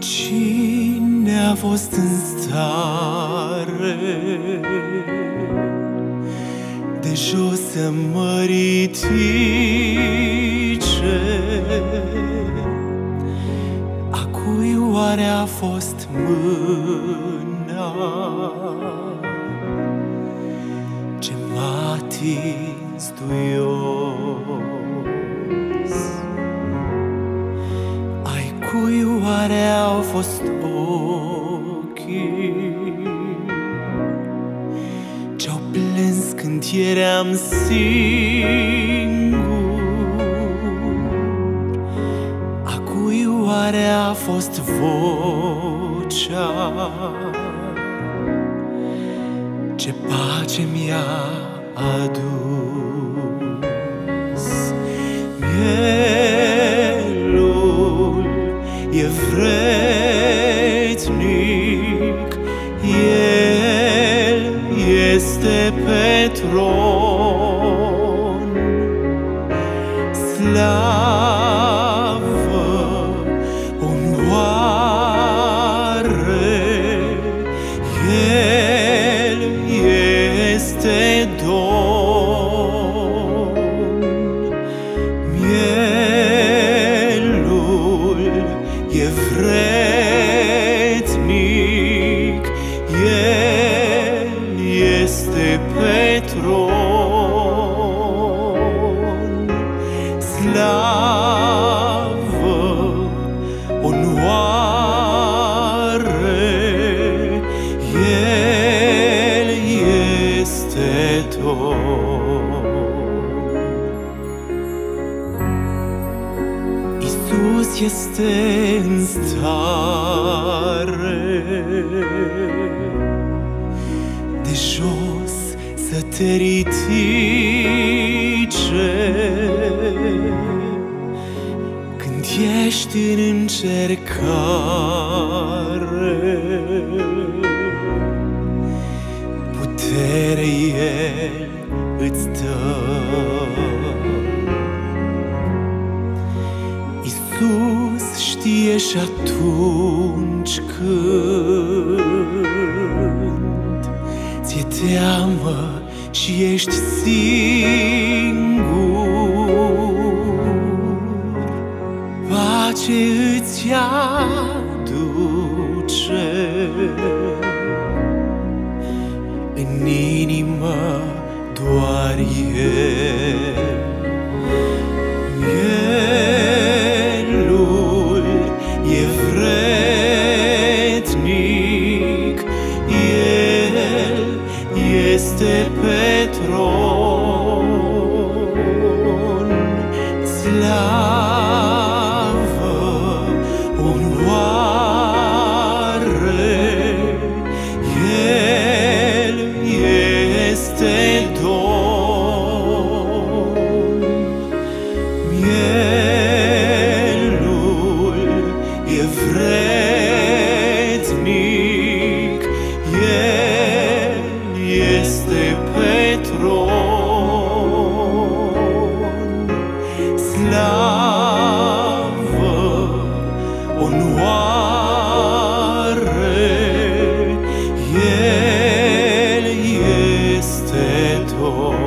Cine a fost în stare de jos să mă ridice? A cui oare a fost mâna ce m-a atins duios? Ai cui oare au fost ochii ce-au plâns când eram singur? A cui oare a fost vocea ce pace mi-a adus? Mielul e vrednic, El este pe tron. Slavă, onoare, El este Domn. Mielul e vrednic, El este pe tron. Slavă, onoare, El este Domn. Iisus este în stare de jos să te ridice când ești în încercare. Putere El îți dă. Iisus știe și atunci când ți-e teamă și ești singur, pace îți aduce în inimă doar El. Mielul e vrednic, El este pe tron. Slavă, onoare, El este Domn. Mielul e vrednic, El este pe tron. Slavă, onoare, El este Domn.